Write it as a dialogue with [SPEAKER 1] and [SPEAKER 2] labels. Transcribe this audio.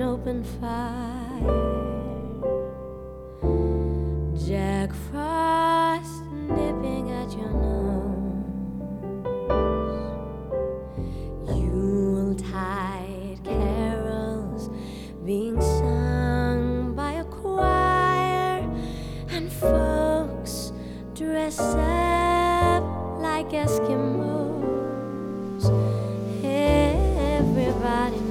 [SPEAKER 1] an open fire, Jack Frost nipping at your nose, Yuletide carols being sung by a choir, and folks dress up like Eskimos.